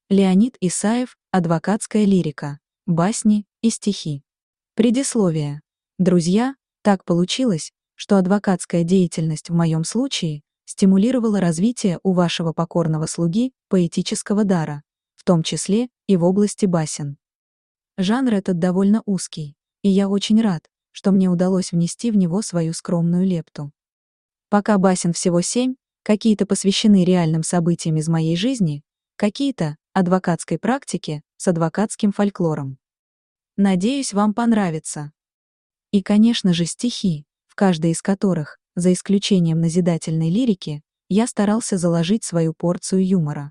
Леонид Исаев, адвокатская лирика, басни и стихи. Предисловие. Друзья, так получилось, что адвокатская деятельность в моем случае стимулировала развитие у вашего покорного слуги поэтического дара, в том числе и в области басен. Жанр этот довольно узкий, и я очень рад, что мне удалось внести в него свою скромную лепту. Пока басен всего 7, какие-то посвящены реальным событиям из моей жизни, какие-то — адвокатской практике с адвокатским фольклором. Надеюсь, вам понравится. И, конечно же, стихи, в каждой из которых, за исключением назидательной лирики, я старался заложить свою порцию юмора.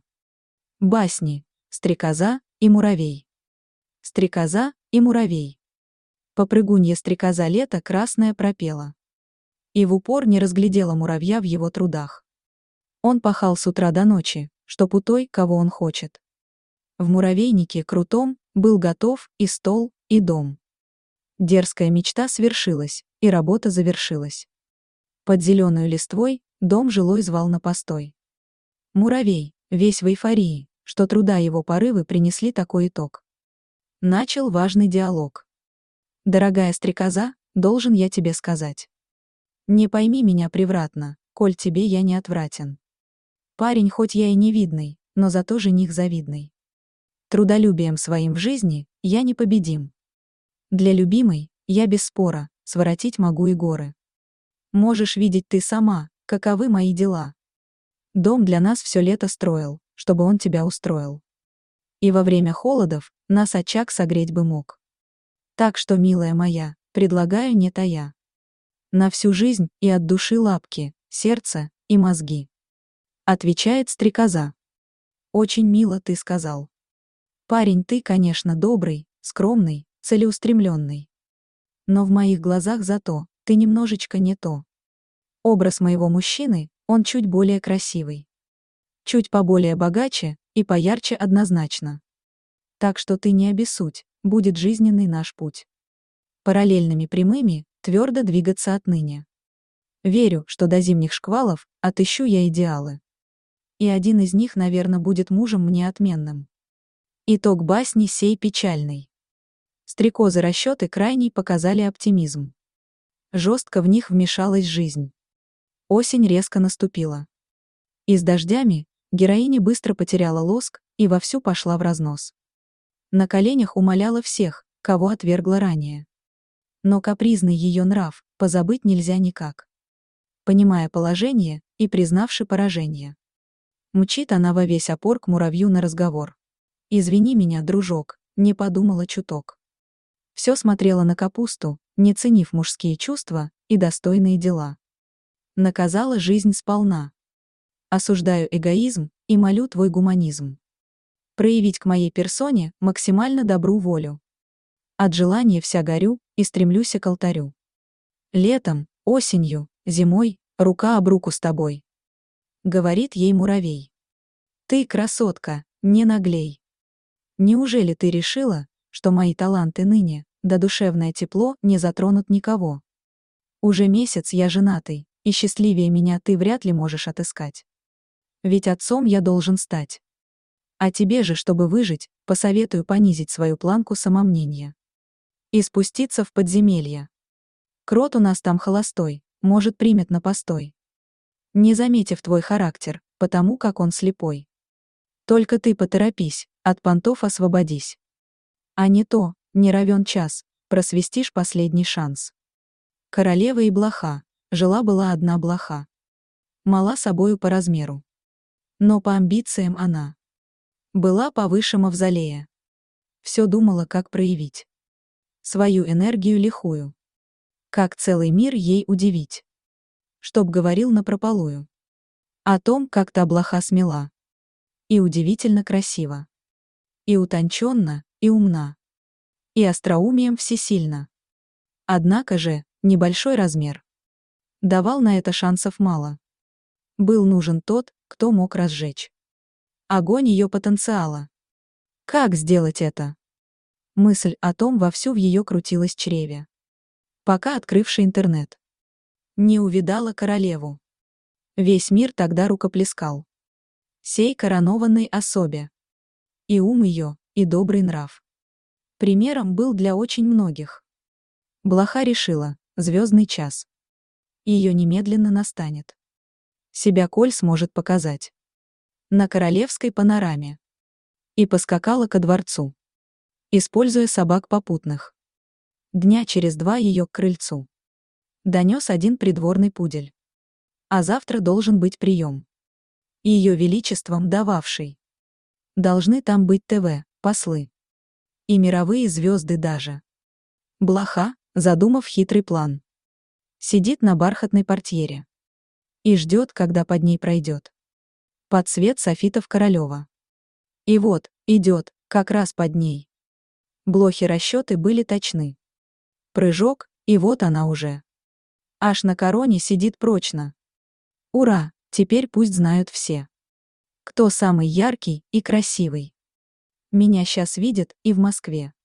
Басни «Стрекоза и муравей». Стрекоза и муравей. Попрыгунья стрекоза лето красное пропела. И в упор не разглядела муравья в его трудах. Он пахал с утра до ночи, чтоб у той, кого он хочет. В муравейнике крутом был готов и стол, и дом. Дерзкая мечта свершилась, и работа завершилась. Под зеленую листвой дом жилой звал на постой. Муравей, весь в эйфории, что труда его порывы принесли такой итог. Начал важный диалог. «Дорогая стрекоза, должен я тебе сказать. Не пойми меня превратно, коль тебе я не отвратен. Парень хоть я и не видный, но зато жених завидный. Трудолюбием своим в жизни я непобедим. Для любимой я без спора своротить могу и горы. Можешь видеть ты сама, каковы мои дела. Дом для нас все лето строил, чтобы он тебя устроил. И во время холодов нас очаг согреть бы мог. Так что, милая моя, предлагаю не тая. На всю жизнь и от души лапки, сердце и мозги». Отвечает стрекоза. «Очень мило ты сказал. Парень ты, конечно, добрый, скромный, целеустремленный. Но в моих глазах зато ты немножечко не то. Образ моего мужчины, он чуть более красивый. Чуть поболее богаче и поярче однозначно. Так что ты не обессудь, будет жизненный наш путь. Параллельными прямыми твердо двигаться отныне. Верю, что до зимних шквалов отыщу я идеалы. И один из них, наверное, будет мужем мне отменным». Итог басни сей печальный. Стрекозы расчеты крайний показали оптимизм. Жестко в них вмешалась жизнь. Осень резко наступила. И с дождями героиня быстро потеряла лоск и вовсю пошла в разнос. На коленях умоляла всех, кого отвергла ранее. Но капризный ее нрав позабыть нельзя никак. Понимая положение и признавши поражение. Мчит она во весь опор к муравью на разговор. «Извини меня, дружок, не подумала чуток. Все смотрела на капусту, не ценив мужские чувства и достойные дела. Наказала жизнь сполна. Осуждаю эгоизм и молю твой гуманизм. Проявить к моей персоне максимально добру волю. От желания вся горю и стремлюсь к алтарю. Летом, осенью, зимой, рука об руку с тобой», — говорит ей муравей. «Ты, красотка, не наглей. Неужели ты решила, что мои таланты ныне, да душевное тепло не затронут никого? Уже месяц я женатый, и счастливее меня ты вряд ли можешь отыскать. Ведь отцом я должен стать. А тебе же, чтобы выжить, посоветую понизить свою планку самомнения. И спуститься в подземелье. Крот у нас там холостой, может, примет на постой. Не заметив твой характер, потому как он слепой. Только ты поторопись, от понтов освободись. А не то, не равен час, просвистишь последний шанс». Королева и блоха, жила-была одна блоха. Мала собою по размеру. Но по амбициям она была повыше мавзолея. Все думала, как проявить свою энергию лихую. Как целый мир ей удивить. Чтоб говорил напропалую. О том, как та блоха смела. И удивительно красиво. И утонченно, и умна. И остроумием всесильна. Однако же, небольшой размер давал на это шансов мало. Был нужен тот, кто мог разжечь огонь ее потенциала. Как сделать это? Мысль о том вовсю в ее крутилась чреве. Пока открывший интернет не увидала королеву. Весь мир тогда рукоплескал сей коронованной особе. И ум ее, и добрый нрав. Примером был для очень многих. Блоха решила, звездный час. Ее немедленно настанет. Себя Коль сможет показать. На королевской панораме. И поскакала ко дворцу, используя собак попутных. Дня через 2 ее к крыльцу донес один придворный пудель. А завтра должен быть прием. Ее величеством дававший. Должны там быть ТВ, послы. И мировые звезды даже. Блоха, задумав хитрый план, сидит на бархатной портьере и ждет, когда под ней пройдет под свет софитов Королева. И вот, идет, как раз под ней. Блохи расчеты были точны. Прыжок, и вот она уже. Аж на короне сидит прочно. Ура, теперь пусть знают все. Кто самый яркий и красивый. Меня сейчас видят и в Москве.